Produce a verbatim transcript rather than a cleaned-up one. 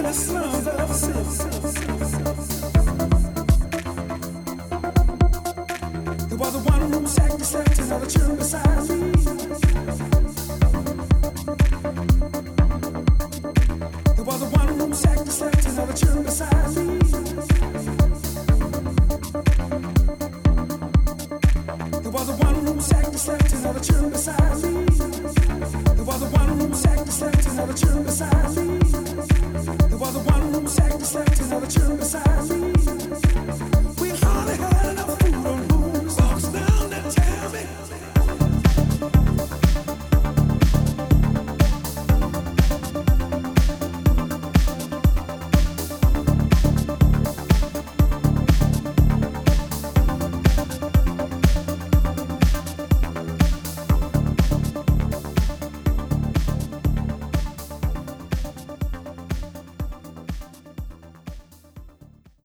Beside me. There was a one room sack that slept another children beside me.